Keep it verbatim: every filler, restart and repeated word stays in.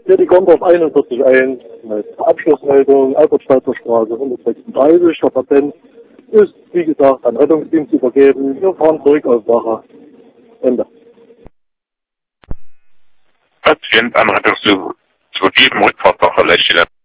Hier die Gondorf einundvierzig eins mit Abschlussmeldung, Albertschweizer Straße hundertsechsunddreißig. Der Patent ist, wie gesagt, an Rettungsdienst übergeben. Wir fahren zurück auf Wache. Ende. Patient an Rettungsdienst übergeben, Rückfahrt nach Lechile.